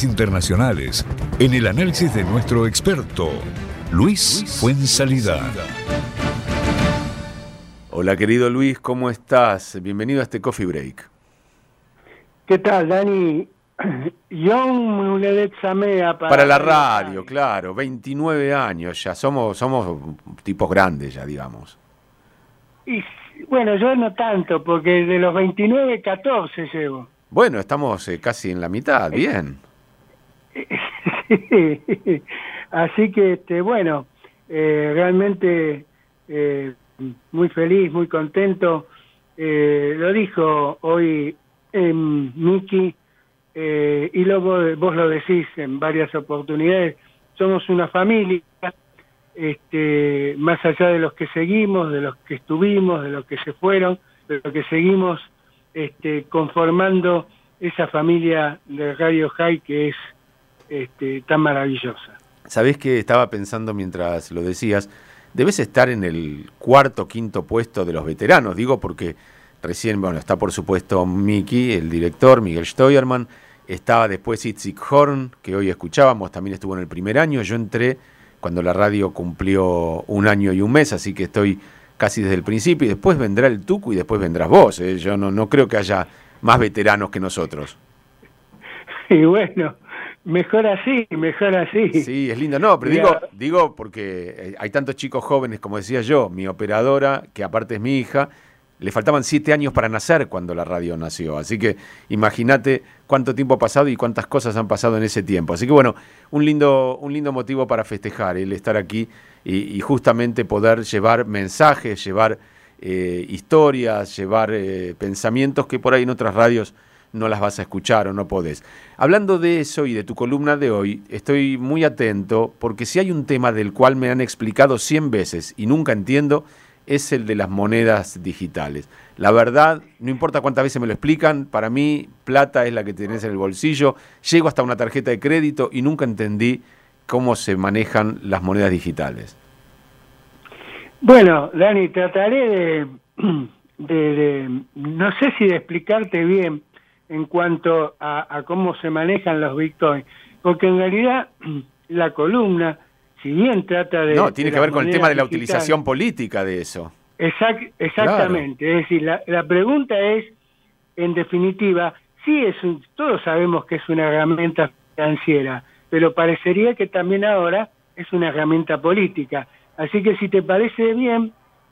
nacionales e internacionales, en el análisis de nuestro experto, Luis Fuenzalida. Hola querido Luis, ¿cómo estás? Bienvenido a este Coffee Break. ¿Qué tal, Dani? John Samea para la radio, claro, 29 años ya, somos tipos grandes ya, digamos. Y bueno, yo no tanto, porque de los 29, 14 llevo. Bueno, estamos casi en la mitad, bien. Así que, bueno, realmente muy feliz, muy contento. Lo dijo hoy Miki, y luego vos lo decís en varias oportunidades, somos una familia, más allá de los que seguimos, de los que estuvimos, de los que se fueron, de los que seguimos conformando esa familia de Radio High que es tan maravillosa. ¿Sabés qué estaba pensando mientras lo decías? Debes estar en el cuarto, quinto puesto de los veteranos, digo porque recién, bueno, está por supuesto Miki, el director, Miguel Steuermann, estaba después Itzik Horn, que hoy escuchábamos, también estuvo en el primer año, yo entré cuando la radio cumplió 1 año y 1 mes, así que estoy casi desde el principio, y después vendrá el Tucu y después vendrás vos, yo no creo que haya más veteranos que nosotros. Y bueno, mejor así. Sí, es lindo, no, pero digo porque hay tantos chicos jóvenes, como decía yo, mi operadora, que aparte es mi hija, le faltaban 7 años para nacer cuando la radio nació, así que imagínate cuánto tiempo ha pasado y cuántas cosas han pasado en ese tiempo. Así que bueno, un lindo motivo para festejar, el estar aquí y justamente poder llevar mensajes, llevar historias, llevar pensamientos que por ahí en otras radios no las vas a escuchar o no podés. Hablando de eso y de tu columna de hoy, estoy muy atento porque si hay un tema del cual me han explicado 100 veces y nunca entiendo, es el de las monedas digitales. La verdad, no importa cuántas veces me lo explican, para mí plata es la que tenés en el bolsillo, llego hasta una tarjeta de crédito y nunca entendí cómo se manejan las monedas digitales. Bueno, Dani, trataré de no sé si de explicarte bien en cuanto a cómo se manejan los bitcoins, porque en realidad la columna, si bien trata de... No, tiene que ver con el tema de la digitales, utilización política de eso. Exactamente, claro. Es decir, la pregunta es, en definitiva, sí todos sabemos que es una herramienta financiera, pero parecería que también ahora es una herramienta política. Así que si te parece bien,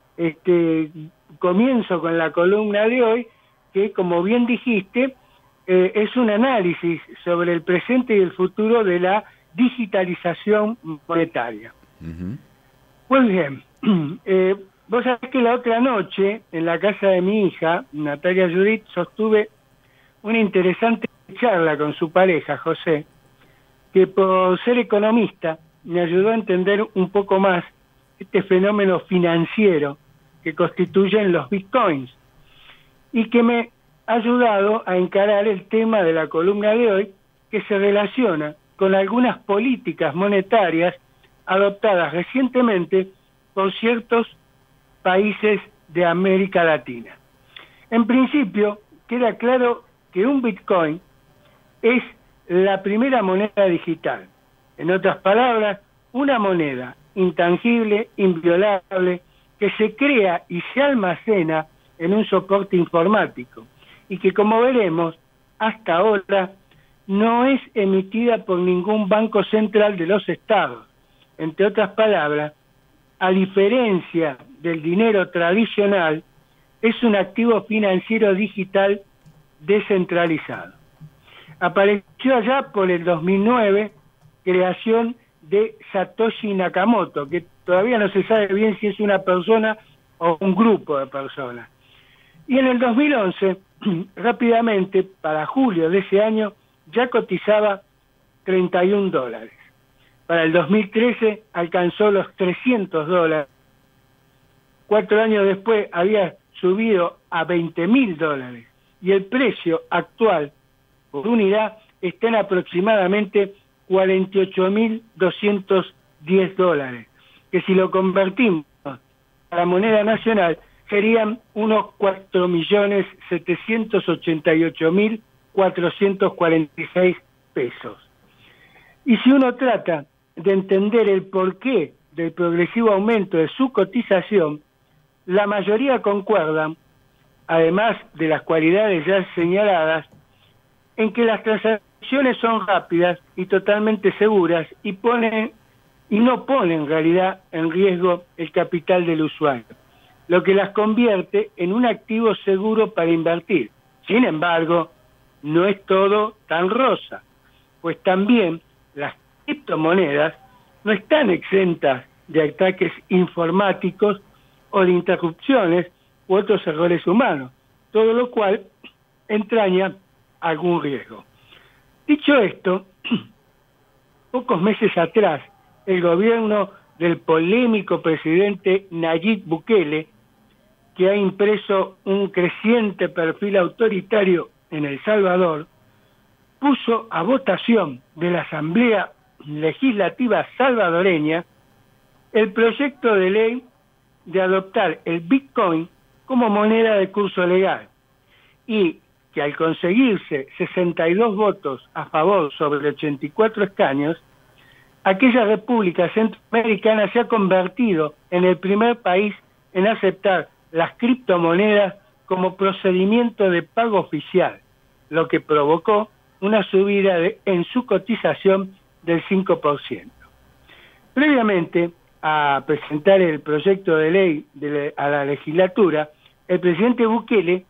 comienzo con la columna de hoy, que como bien dijiste, es un análisis sobre el presente y el futuro de la digitalización monetaria. Uh-huh. Pues bien, vos sabés que la otra noche, en la casa de mi hija, Natalia Judith, sostuve una interesante charla con su pareja, José, que por ser economista me ayudó a entender un poco más este fenómeno financiero que constituyen los bitcoins y que me ha ayudado a encarar el tema de la columna de hoy, que se relaciona con algunas políticas monetarias adoptadas recientemente por ciertos países de América Latina. En principio, queda claro que un Bitcoin es la primera moneda digital. En otras palabras, una moneda intangible, inviolable, que se crea y se almacena en un soporte informático y que, como veremos, hasta ahora no es emitida por ningún banco central de los estados. Entre otras palabras, a diferencia del dinero tradicional, es un activo financiero digital descentralizado. Apareció allá por el 2009, creación de Satoshi Nakamoto, que todavía no se sabe bien si es una persona o un grupo de personas. Y en el 2011, rápidamente, para julio de ese año, ya cotizaba $31. Para el 2013 alcanzó los $300. 4 años después había subido a $20.000 y el precio actual por unidad está en aproximadamente $48.210, que si lo convertimos a la moneda nacional serían unos 4.788.446 pesos. Y si uno trata de entender el porqué del progresivo aumento de su cotización, la mayoría concuerdan, además de las cualidades ya señaladas, en que las transacciones son rápidas y totalmente seguras y no ponen en realidad en riesgo el capital del usuario, lo que las convierte en un activo seguro para invertir. Sin embargo, no es todo tan rosa, pues también las criptomonedas no están exentas de ataques informáticos o de interrupciones u otros errores humanos, todo lo cual entraña algún riesgo. Dicho esto, pocos meses atrás, el gobierno del polémico presidente Nayib Bukele, que ha impreso un creciente perfil autoritario en El Salvador, puso a votación de la Asamblea Legislativa salvadoreña el proyecto de ley de adoptar el Bitcoin como moneda de curso legal, y que al conseguirse 62 votos a favor sobre 84 escaños, aquella república centroamericana se ha convertido en el primer país en aceptar las criptomonedas como procedimiento de pago oficial, lo que provocó una subida en su cotización del 5%. Previamente a presentar el proyecto de ley a la legislatura, el presidente Bukele,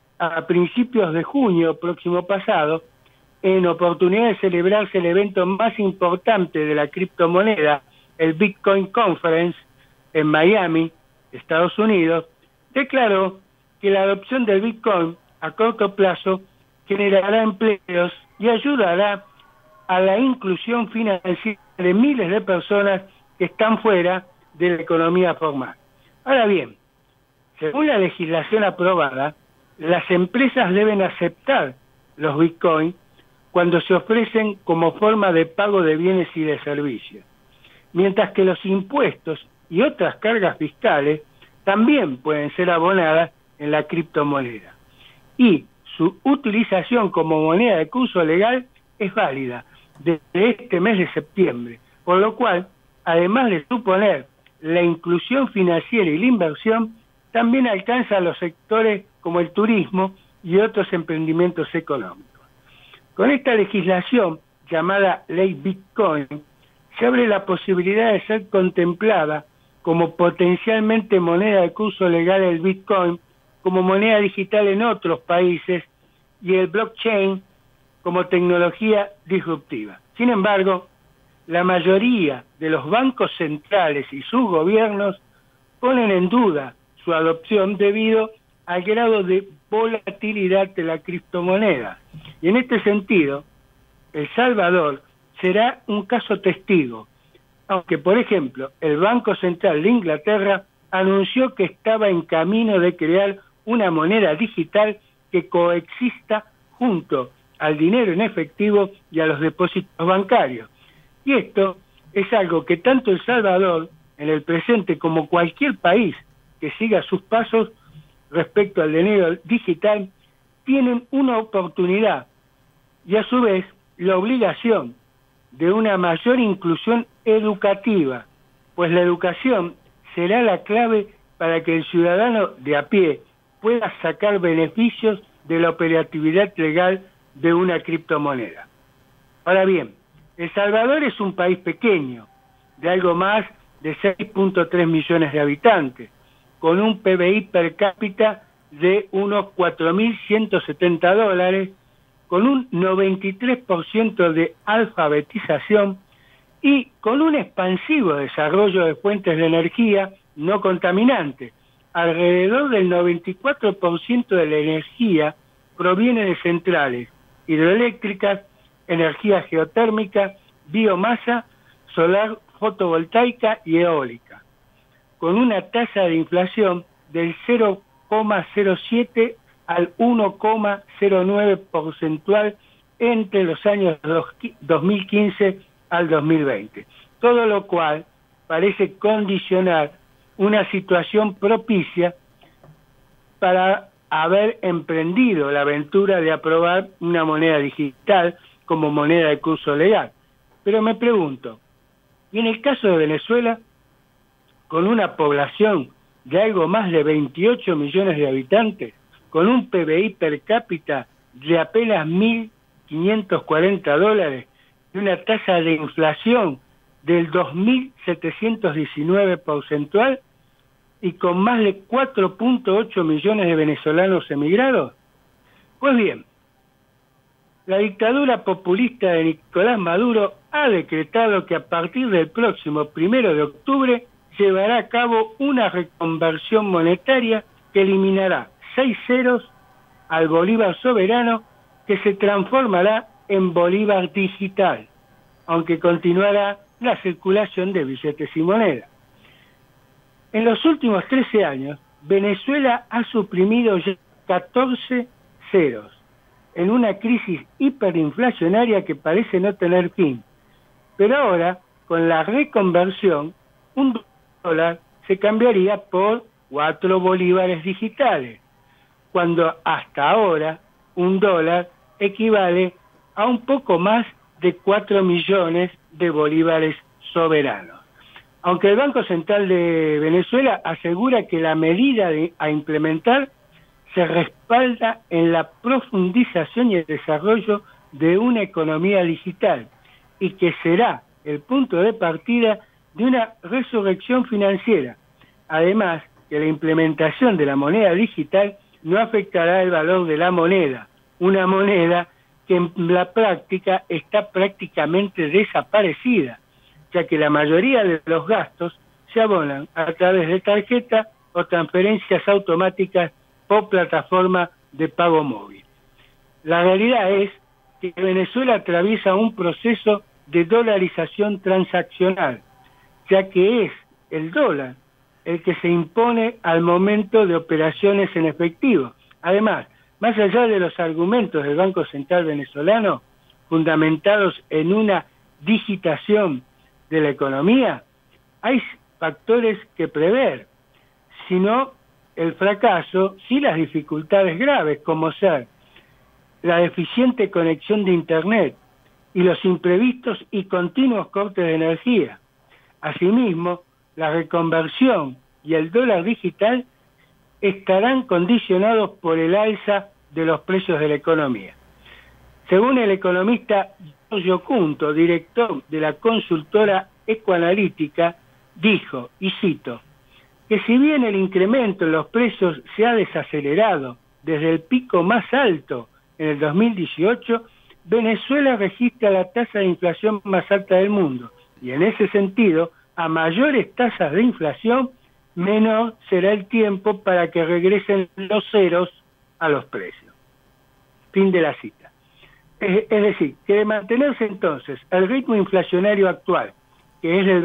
a principios de junio próximo pasado, en oportunidad de celebrarse el evento más importante de la criptomoneda, el Bitcoin Conference, en Miami, Estados Unidos, declaró que la adopción del Bitcoin a corto plazo generará empleos y ayudará a la inclusión financiera de miles de personas que están fuera de la economía formal. Ahora bien, según la legislación aprobada, las empresas deben aceptar los Bitcoin cuando se ofrecen como forma de pago de bienes y de servicios, mientras que los impuestos y otras cargas fiscales también pueden ser abonadas en la criptomoneda. Y su utilización como moneda de curso legal es válida desde este mes de septiembre, por lo cual, además de suponer la inclusión financiera y la inversión, también alcanza a los sectores como el turismo y otros emprendimientos económicos. Con esta legislación, llamada Ley Bitcoin, se abre la posibilidad de ser contemplada como potencialmente moneda de curso legal el Bitcoin, como moneda digital en otros países, y el blockchain como tecnología disruptiva. Sin embargo, la mayoría de los bancos centrales y sus gobiernos ponen en duda su adopción debido al grado de volatilidad de la criptomoneda. Y en este sentido, El Salvador será un caso testigo, aunque, por ejemplo, el Banco Central de Inglaterra anunció que estaba en camino de crear una moneda digital que coexista junto al dinero en efectivo y a los depósitos bancarios. Y esto es algo que tanto El Salvador, en el presente, como cualquier país que siga sus pasos respecto al dinero digital, tienen una oportunidad y a su vez la obligación de una mayor inclusión educativa, pues la educación será la clave para que el ciudadano de a pie pueda sacar beneficios de la operatividad legal de una criptomoneda. Ahora bien, El Salvador es un país pequeño, de algo más de 6.3 millones de habitantes, con un PBI per cápita de unos $4.170, con un 93% de alfabetización y con un expansivo desarrollo de fuentes de energía no contaminantes. Alrededor del 94% de la energía proviene de centrales hidroeléctricas, energía geotérmica, biomasa, solar, fotovoltaica y eólica, con una tasa de inflación del 0,07 al 1,09 porcentual entre los años 2015 al 2020, todo lo cual parece condicionar una situación propicia para haber emprendido la aventura de aprobar una moneda digital como moneda de curso legal. Pero me pregunto, y en el caso de Venezuela, con una población de algo más de 28 millones de habitantes, con un PBI per cápita de apenas $1.540 y una tasa de inflación del 2.719 porcentual y con más de 4.8 millones de venezolanos emigrados? Pues bien, la dictadura populista de Nicolás Maduro ha decretado que a partir del próximo 1 de octubre llevará a cabo una reconversión monetaria que eliminará 6 ceros al bolívar soberano, que se transformará en bolívar digital, aunque continuará la circulación de billetes y monedas. En los últimos 13 años, Venezuela ha suprimido ya 14 ceros, en una crisis hiperinflacionaria que parece no tener fin. Pero ahora, con la reconversión, un dólar se cambiaría por 4 bolívares digitales, cuando hasta ahora un dólar equivale a un poco más de 4 millones de bolívares soberanos. Aunque el Banco Central de Venezuela asegura que la medida a implementar se respalda en la profundización y el desarrollo de una economía digital y que será el punto de partida de una resurrección financiera. Además, que la implementación de la moneda digital no afectará el valor de la moneda, una moneda que en la práctica está prácticamente desaparecida, ya que la mayoría de los gastos se abonan a través de tarjeta o transferencias automáticas por plataforma de pago móvil. La realidad es que Venezuela atraviesa un proceso de dolarización transaccional, ya que es el dólar el que se impone al momento de operaciones en efectivo. Además, más allá de los argumentos del Banco Central venezolano, fundamentados en una digitación de la economía, hay factores que prever, sino el fracaso, sí las dificultades graves, como ser la deficiente conexión de Internet y los imprevistos y continuos cortes de energía. Asimismo, la reconversión y el dólar digital estarán condicionados por el alza de los precios de la economía. Según el economista Giorgio Cunto, director de la consultora Ecoanalítica, dijo, y cito, que si bien el incremento en los precios se ha desacelerado desde el pico más alto en el 2018, Venezuela registra la tasa de inflación más alta del mundo, y en ese sentido, a mayores tasas de inflación, menor será el tiempo para que regresen los ceros a los precios. Fin de la cita. Es decir, que de mantenerse entonces el ritmo inflacionario actual, que es del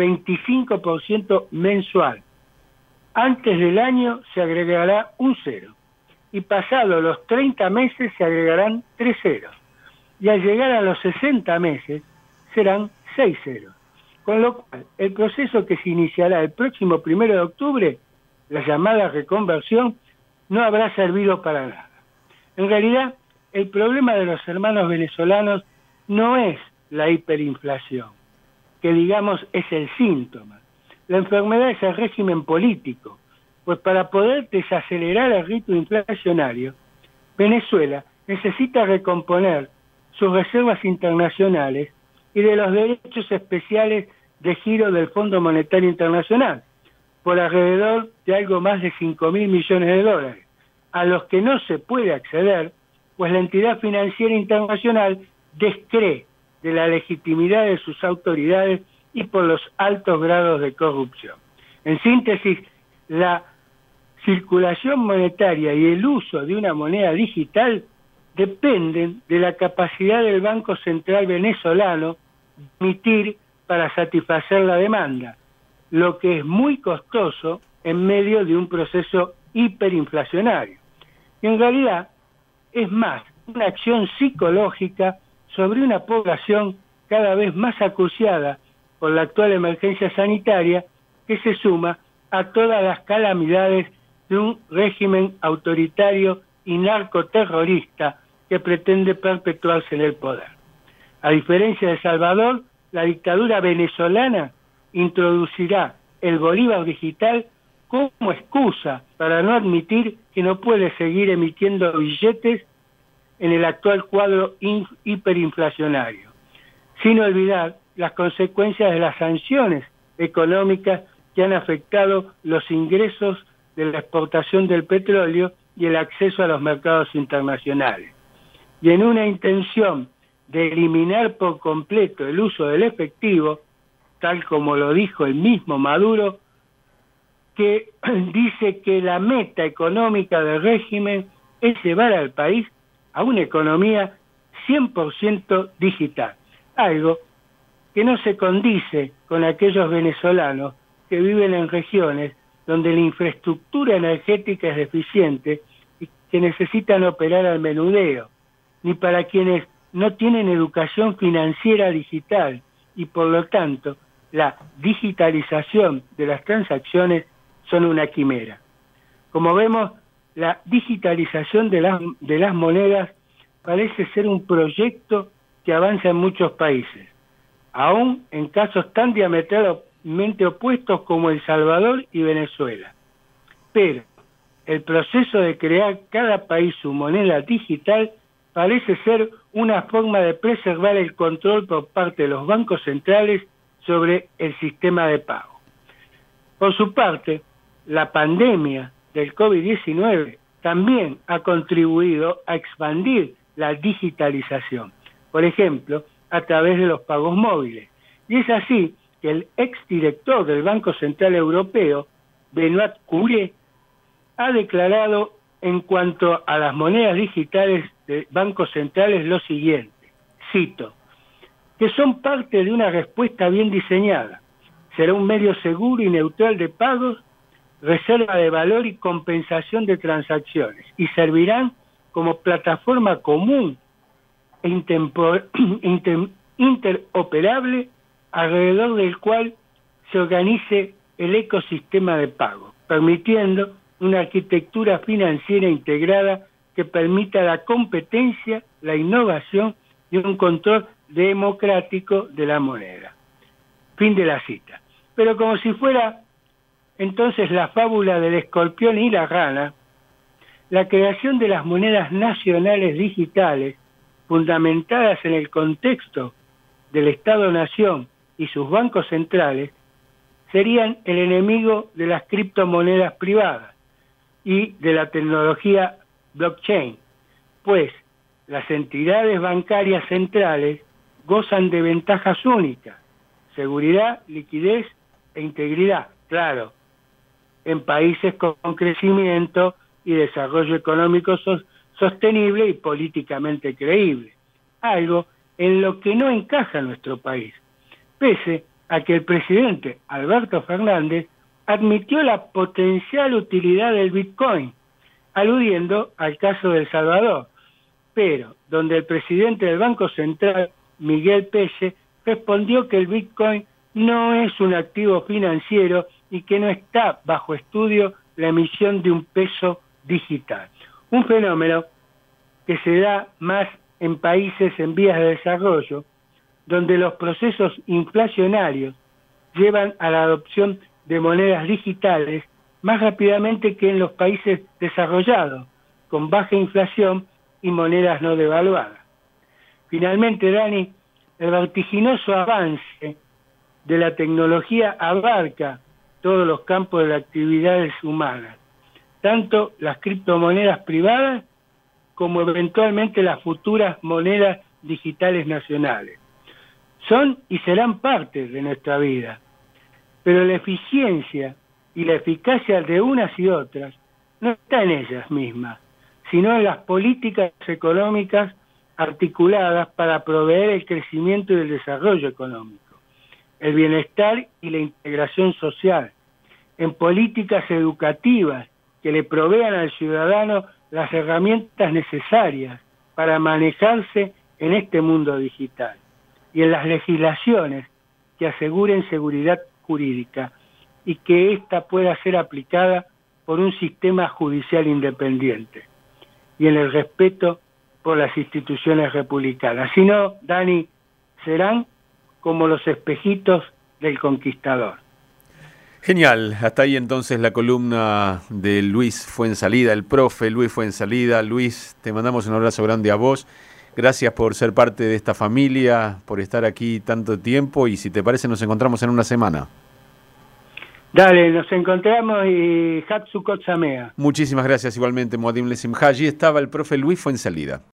25% mensual, antes del año se agregará un cero, y pasado los 30 meses se agregarán 3 ceros, y al llegar a los 60 meses serán 6 ceros. Con lo cual, el proceso que se iniciará el próximo 1 de octubre, la llamada reconversión, no habrá servido para nada. En realidad, el problema de los hermanos venezolanos no es la hiperinflación, que digamos es el síntoma. La enfermedad es el régimen político, pues para poder desacelerar el ritmo inflacionario, Venezuela necesita recomponer sus reservas internacionales y de los derechos especiales de giro del Fondo Monetario Internacional, por alrededor de algo más de 5.000 millones de dólares, a los que no se puede acceder, pues la entidad financiera internacional descree de la legitimidad de sus autoridades y por los altos grados de corrupción. En síntesis, la circulación monetaria y el uso de una moneda digital dependen de la capacidad del Banco Central venezolano de emitir para satisfacer la demanda, lo que es muy costoso en medio de un proceso hiperinflacionario. Y en realidad es más una acción psicológica sobre una población cada vez más acuciada por la actual emergencia sanitaria, que se suma a todas las calamidades de un régimen autoritario y narcoterrorista que pretende perpetuarse en el poder. A diferencia de Salvador, la dictadura venezolana introducirá el bolívar digital como excusa para no admitir que no puede seguir emitiendo billetes en el actual cuadro hiperinflacionario, sin olvidar las consecuencias de las sanciones económicas que han afectado los ingresos de la exportación del petróleo y el acceso a los mercados internacionales. Y en una intención de eliminar por completo el uso del efectivo, tal como lo dijo el mismo Maduro, que dice que la meta económica del régimen es llevar al país a una economía 100% digital, algo que no se condice con aquellos venezolanos que viven en regiones donde la infraestructura energética es deficiente y que necesitan operar al menudeo, ni para quienes no tienen educación financiera digital y por lo tanto la digitalización de las transacciones son una quimera. Como vemos, la digitalización de las monedas parece ser un proyecto que avanza en muchos países, aún en casos tan diametralmente opuestos como El Salvador y Venezuela. Pero el proceso de crear cada país su moneda digital parece ser una forma de preservar el control por parte de los bancos centrales sobre el sistema de pago. Por su parte, la pandemia del COVID-19 también ha contribuido a expandir la digitalización, por ejemplo, a través de los pagos móviles. Y es así que el exdirector del Banco Central Europeo, Benoît Cœuré, ha declarado en cuanto a las monedas digitales de bancos centrales lo siguiente, cito, que son parte de una respuesta bien diseñada. Será un medio seguro y neutral de pagos, reserva de valor y compensación de transacciones, y servirán como plataforma común e interoperable alrededor del cual se organice el ecosistema de pago, permitiendo una arquitectura financiera integrada que permita la competencia, la innovación y un control democrático de la moneda. Fin de la cita. Pero como si fuera entonces la fábula del escorpión y la rana, la creación de las monedas nacionales digitales, fundamentadas en el contexto del Estado-Nación y sus bancos centrales, serían el enemigo de las criptomonedas privadas y de la tecnología blockchain, pues las entidades bancarias centrales gozan de ventajas únicas, seguridad, liquidez e integridad, claro, en países con crecimiento y desarrollo económico sostenible y políticamente creíble, algo en lo que no encaja nuestro país, pese a que el presidente Alberto Fernández admitió la potencial utilidad del Bitcoin, aludiendo al caso de El Salvador, pero donde el presidente del Banco Central, Miguel Pelle, respondió que el Bitcoin no es un activo financiero y que no está bajo estudio la emisión de un peso digital. Un fenómeno que se da más en países en vías de desarrollo, donde los procesos inflacionarios llevan a la adopción de monedas digitales más rápidamente que en los países desarrollados, con baja inflación y monedas no devaluadas. Finalmente, Dani, el vertiginoso avance de la tecnología abarca todos los campos de las actividades humanas, tanto las criptomonedas privadas como eventualmente las futuras monedas digitales nacionales. Son y serán parte de nuestra vida, pero la eficiencia y la eficacia de unas y otras no está en ellas mismas, sino en las políticas económicas articuladas para proveer el crecimiento y el desarrollo económico, el bienestar y la integración social, en políticas educativas que le provean al ciudadano las herramientas necesarias para manejarse en este mundo digital, y en las legislaciones que aseguren seguridad jurídica y que ésta pueda ser aplicada por un sistema judicial independiente, y en el respeto por las instituciones republicanas. Si no, Dani, serán como los espejitos del conquistador. Genial, hasta ahí entonces la columna de Luis Fuenzalida, el profe Luis Fuenzalida. Luis, te mandamos un abrazo grande a vos. Gracias por ser parte de esta familia, por estar aquí tanto tiempo y si te parece nos encontramos en una semana. Dale, nos encontramos y Hatsukot Samea. Muchísimas gracias igualmente, Moadim Lesimha. Allí estaba el profe Luis Fuenzalida.